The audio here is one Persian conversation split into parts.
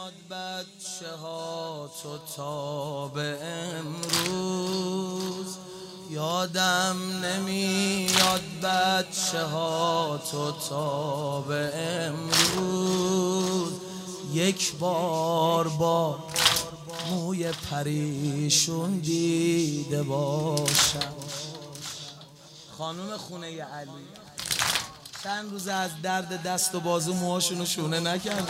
نمیاد بچه ها تو تا به امروز، یادم نمیاد بچه ها تو تا به امروز. یک بار با موی پریشون دیده باشم. خانم خونه علی چند روز از درد دست و بازو موهاشونو شونه نکردن.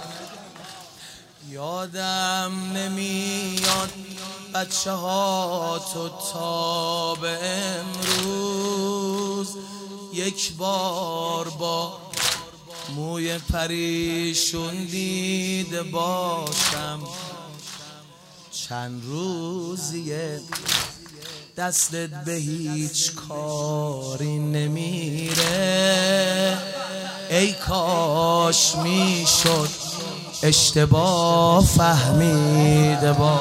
یادم نمیاد بچه ها تو تا به امروز، یک بار با موی پریشون دیده باشم. چند روزیه دستت به هیچ کاری نمیره، ای کاش میشد اشتباه فهمیده با،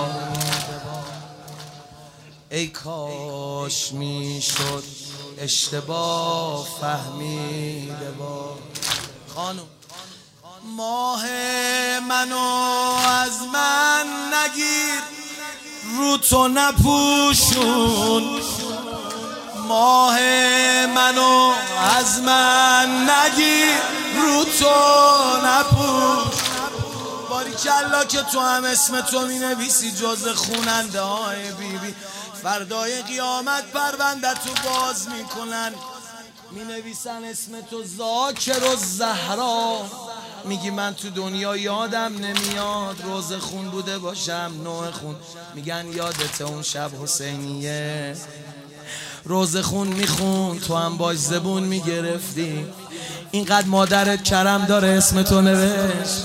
ای کاش میشد اشتباه فهمیده با. خانم ماه منو از من نگیر، رو تو نپوشون. ماه منو از من نگیر، رو تو نپوش. باریکلا که تو هم اسم تو می نویسی جز خوننده های بیبی. فردای قیامت پرونده تو باز میکنن، می نویسن اسم تو ذاکر و زهرا. میگی من تو دنیا یادم نمیاد روز خون بوده باشم، نوع خون. میگن یادت اون شب حسینیه روز خون میخون، تو هم باش زبون میگرفتی. اینقدر مادرت کرم داره اسم تو نوشت.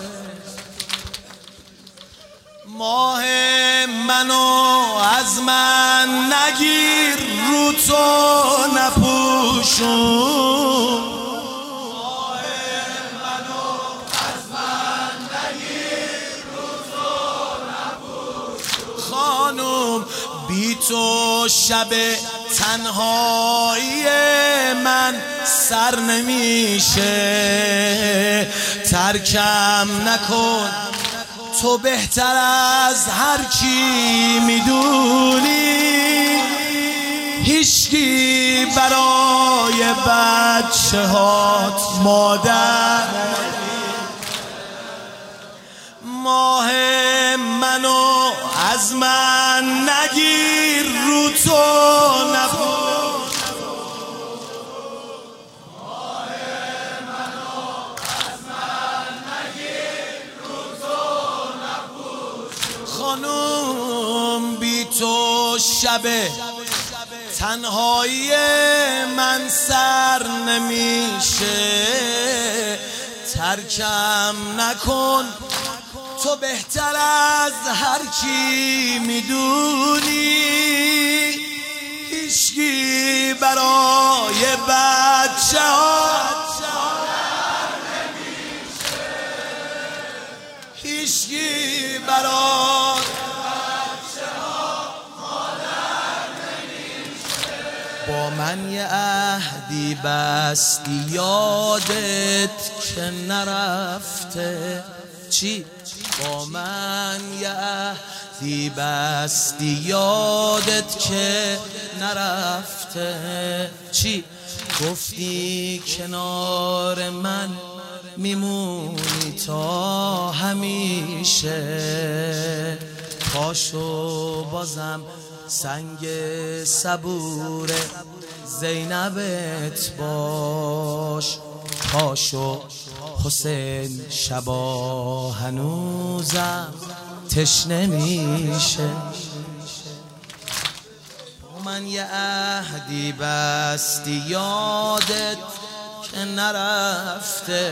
ماه منو از من نگیر، رو تو نپوشون. ماه منو از من نگیر، رو تو نپوشون. خانم بی تو شب تنهایی من سر نمیشه، ترکم نکن تو بهتر از هر کی میدونی. هیچکی برای بچه هات مادر. ماه منو از من نگیر، رو تو نپوش. ماه منو از من نگیر، رو تو نپوش. خانوم بی تو شب تنهایی من سر نمیشه، ترکم نکن تو بهتر از هر کی میدونی. هیچکی برای بچه ها نمیشه، هیچکی برای بچه ها مادر نمیشه. با من یه عهدی بستی یادت که نرفته. چی؟ با من یه عهدی بستی یادت که نرفته. چی؟ گفتی کنار من میمونی تا همیشه. پاشو بازم سنگ صبور زینبت باش. پاشو حسین شبا هنوزم تشنه میشه. من یه عهدی بستی یادت که نرفته.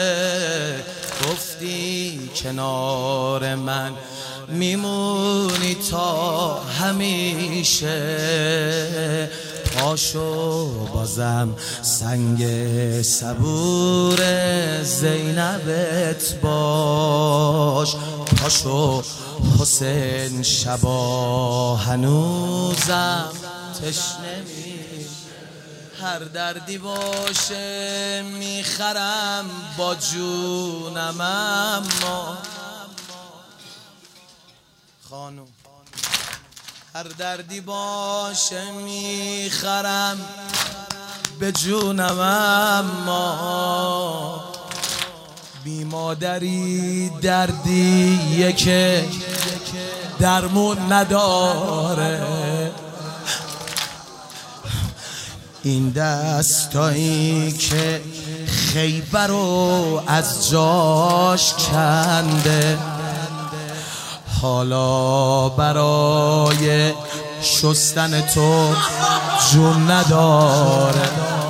گفتی کنار من میمونی تا همیشه. پاشو بازم سنگ صبور زینبت باش. پاشو حسین شبا هنوزم تشنه میشه. هر دردی باشه میخرم با جونم، اما خانم هر دردی باشه میخرم به جونم، اما بی مادری دردیه که درمون نداره. این دستایی که خیبر رو از جاش کنده، حالا برای شستن تو جون نداره.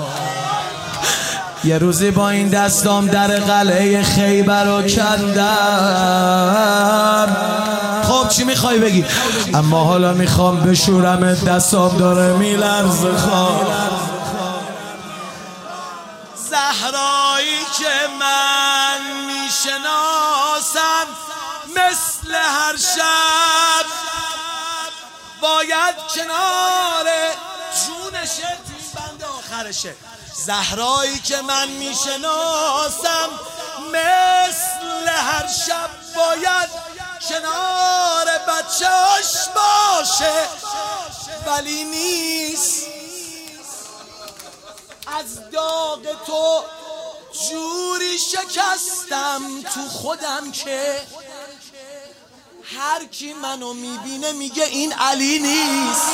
یه روزی با این دستام در قلعه خیبر رو کندم. خب چی میخوای بگی؟ اما حالا میخوام بشورم، دستام داره میلرزه. زهرایی که من میشناسم مثل هر شب باید کنار جونشه، توی بند آخرشه. زهرایی که من میشناسم مثل هر شب باید کنار بچه‌اش باشه، ولی نیست. از داغ تو جوری شکستم تو خودم که هر کی منو میبینه میگه این علی نیست.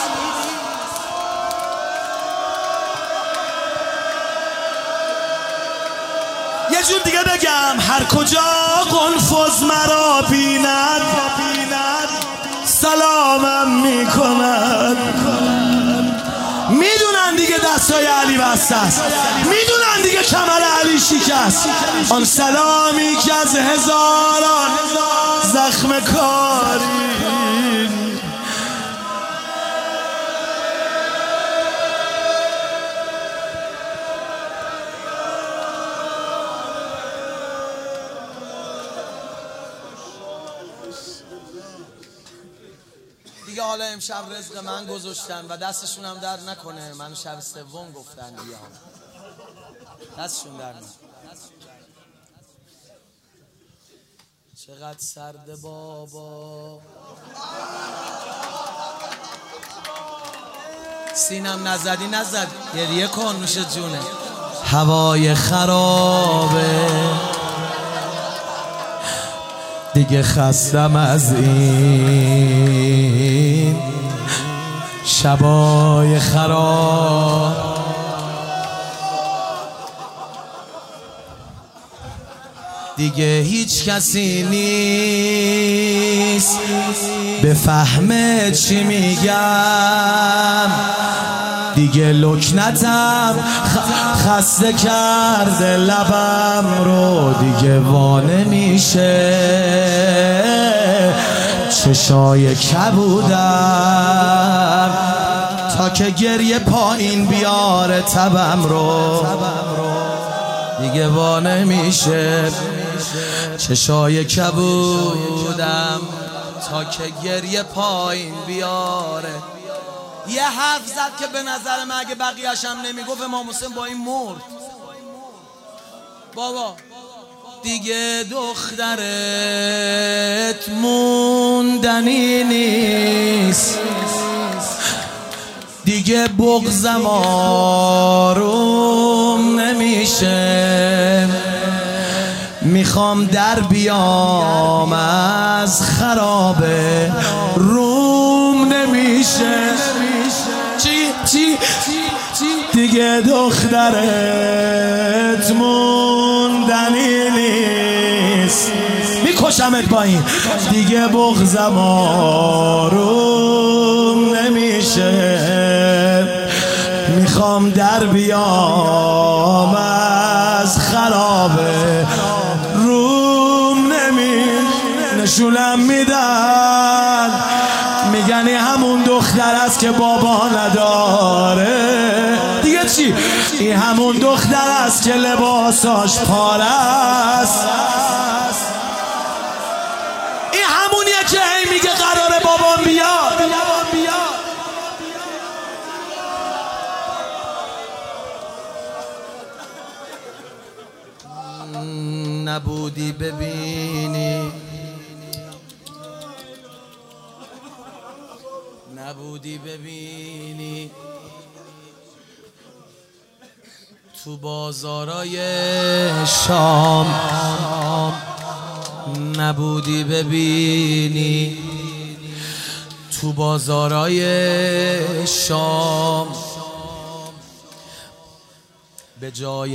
یه جور دیگه بگم، هر کجا قنفذ مرا بیند سلامم میکند. میدونن دیگه دستای علی بسته است، میدونن دیگه کمر علی شکست. آن سلامی که از هزاران زخم کاری دیگه. حالا امشب رزق من گذاشتن و دستشون هم در نکنه، من شب سوم گفتن دیگه دستشون در نکنه. چقدر سرده بابا، سینم نزدی گریه کن میشه جونه. هوای خرابه دیگه، خستم از این شبای خراب. دیگه هیچ کسی نیست بفهمه چی میگم. دیگه لکنتم خسته کرده لبم رو، دیگه وانه میشه چشای کبودم تا که گریه پایین بیاره تبم رو. دیگه وانه میشه چشای کبودم تا که گریه پایین بیاره. یه حرف زد که به نظر من اگه بقیه‌اش هم نمیگفت امام حسین با این مرد. بابا دیگه دخترت موندنی نیست، دیگه بغضم آروم نمیشه. میخوام در بیام از خرابه، روم نمیشه. چی دیگه دخترت موندنی نیست، میکشمت با این. دیگه بغضم آروم نمیشه، میخوام در بیام از خرابه، روم نشونم میدن، میگنی همون دختر است که بابا نداره. دیگه چی؟ این همون دختر است که لباساش پاره است. این همونیه که هی میگه قراره بابام بیاد. نبودی ببینی نبودی ببینی تو بازارای شام، نبودی ببینی تو بازارای شام، به جای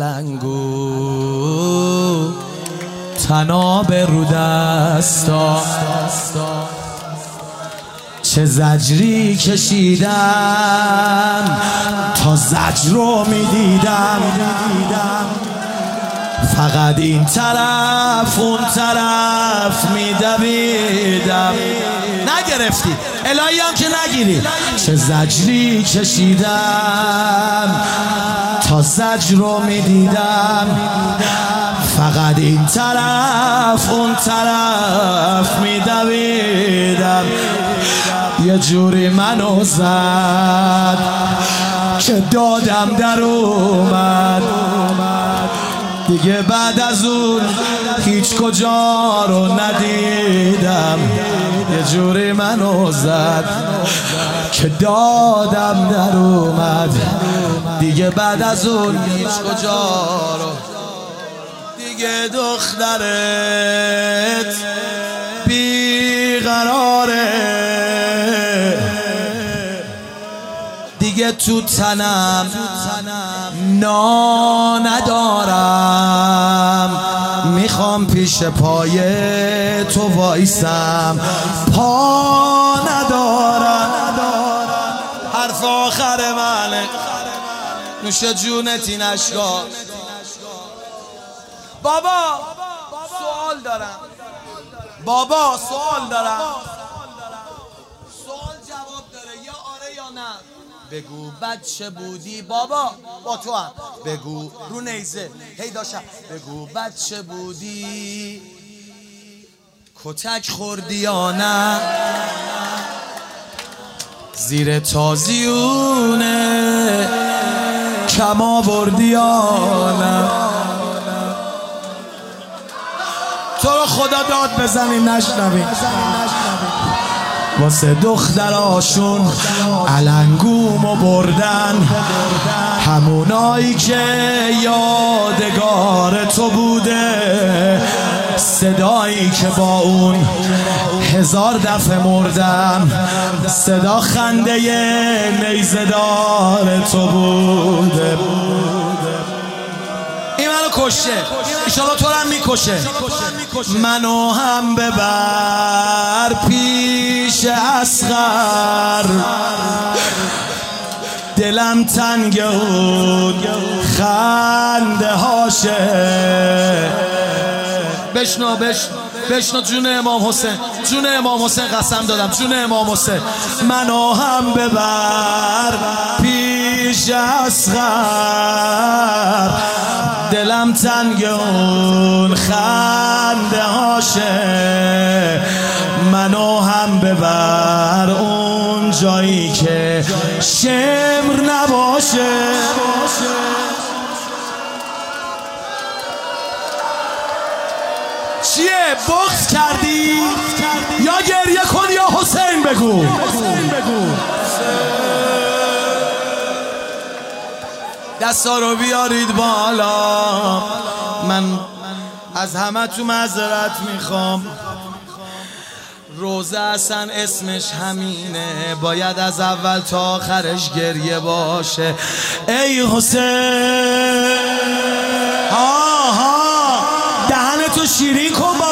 علنگو طناب رو دستا، چه زجری کشیدم تا زجر رو میدیدم، فقط این طرف اون طرف میدویدم. نگرفتی الهی هم که نگیری. چه زجری کشیدم تا زجر رو میدیدم، فقط این طرف اون طرف میدویدم. یه جوری منو زد که دادم در اومد، دیگه بعد از اون هیچ کجا رو ندیدم. یه جوری منو زد که دادم در اومد، دیگه بعد از اون هیچ کجا رو. دیگه دخترت بیقراره، دیگه تو تنم نا ندارم، میخوام پیش پای تو وایسم، پا ندارم. حرف آخر منه، نوش جونتی نشگاه. بابا سوال دارم، بابا سوال دارم، سوال جواب داره، یا آره یا نه. بگو بچه بودی بابا، با تو هم بگو رو نیزه هی داشتم. بگو بچه بودی کتک خوردی یا نه، زیر تازیونه کم آوردی یا نه. تو رو خدا داد بزنین نشنوین. واسه دختراشون علنگومو بردن، همونایی که یادگار تو بوده، صدایی که با اون 1000 دفعه مردم، صدا خنده نیزه‌دار تو بوده. این منو کشه، ایشالا تو رو هم میکشه. منو هم ببر پیش اصغر، دلم تنگ اون خنده هاشه. بشنو بشنو جون امام حسین، جون امام حسین قسم دادم، جون امام حسین. منو هم ببر پیش اصغر، دلم تنگ اون خنده هاشه. منو هم ببر اون جایی که شمر نباشه. چیه بغض کردی یا گریه کن یا حسین بگو. دستا رو بیارید بالا، من از همه تو معذرت میخوام. روزه اصلا اسمش همینه، باید از اول تا آخرش گریه باشه. ای حسین، دهنتو شیرین کن